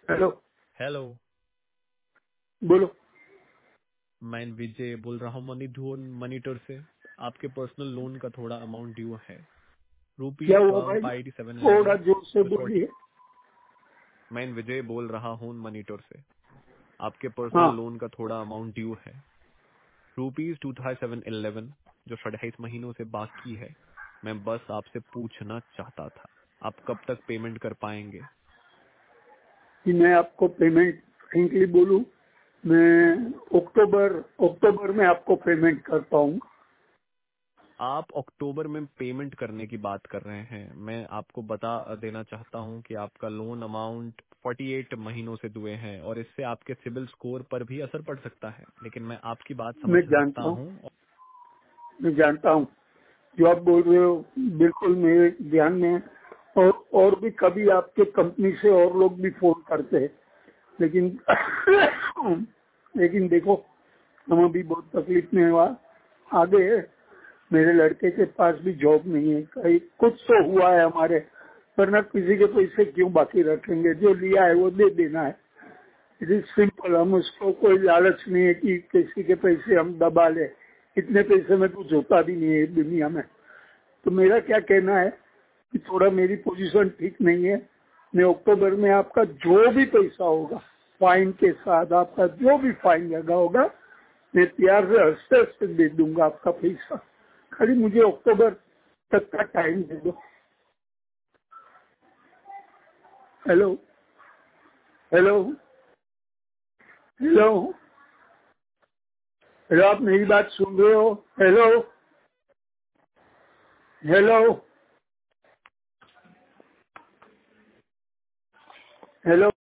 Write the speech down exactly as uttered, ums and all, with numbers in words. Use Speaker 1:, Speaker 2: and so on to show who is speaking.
Speaker 1: Hello.
Speaker 2: Hello.
Speaker 1: बोलो।
Speaker 2: मैं विजय बोल रहा हूँ मनी ढूंढ मनीटर से। आपके पर्सनल लोन का थोड़ा अमाउंट ड्यू है, रुपीज
Speaker 1: क्या हुआ
Speaker 2: ट्वेल्व
Speaker 1: भाई?
Speaker 2: फाइव एटी सेवन
Speaker 1: थोड़ा
Speaker 2: इलेवन
Speaker 1: जोर से
Speaker 2: जो थोड़ी।
Speaker 1: बोलिए।
Speaker 2: मैं विजय बोल रहा हूँ मनीटर से। आपके
Speaker 1: हाँ।
Speaker 2: पर्सनल लोन का थोड़ा अमाउंट ड्यू है, rupees two thousand seven eleven जो अट्ठाईस महीनों से बाकी है। मैं बस आपसे पूछना चाहता था, आप कब तक पेमेंट कर पाएंगे?
Speaker 1: कि मैं आपको पेमेंट फ्रेंकली बोलूं, मैं अक्टूबर अक्टूबर में आपको पेमेंट कर पाऊंगा।
Speaker 2: आप अक्टूबर में पेमेंट करने की बात कर रहे हैं। मैं आपको बता देना चाहता हूं कि आपका लोन अमाउंट अड़तालीस महीनों से दुए हैं और इससे आपके सिबिल स्कोर पर भी असर पड़ सकता है, लेकिन मैं आपकी बात समझ
Speaker 1: मैं
Speaker 2: सकता
Speaker 1: जानता हूँ,
Speaker 2: हूं।
Speaker 1: मैं जानता हूँ जो आप बोल रहे हो, बिल्कुल मेरे ध्यान में है। और और भी कभी आपके कंपनी से और लोग भी फोन करते हैं, लेकिन लेकिन देखो, हम अभी बहुत तकलीफ में हुआ आगे है। मेरे लड़के के पास भी जॉब नहीं है, कहीं कुछ तो हुआ है हमारे, वरना किसी के पैसे क्यों बाकी रखेंगे? जो लिया है वो दे देना है। It is simple. हम उसको कोई लालच नहीं है कि किसी के पैसे हम दबा ले। इतने पैसे में कुछ होता भी नहीं है दुनिया में। तो मेरा क्या कहना है कि थोड़ा मेरी पोजीशन ठीक नहीं है। मैं अक्टूबर में आपका जो भी पैसा होगा, फाइन के साथ आपका जो भी फाइन लगा होगा, मैं प्यार से हंसते हंसते दे दूंगा आपका पैसा। खाली मुझे अक्टूबर तक का टाइम दे दो। हेलो। हेलो। हेलो। हेलो, आप मेरी बात सुन रहे हो? हेलो। हेलो। हेलो।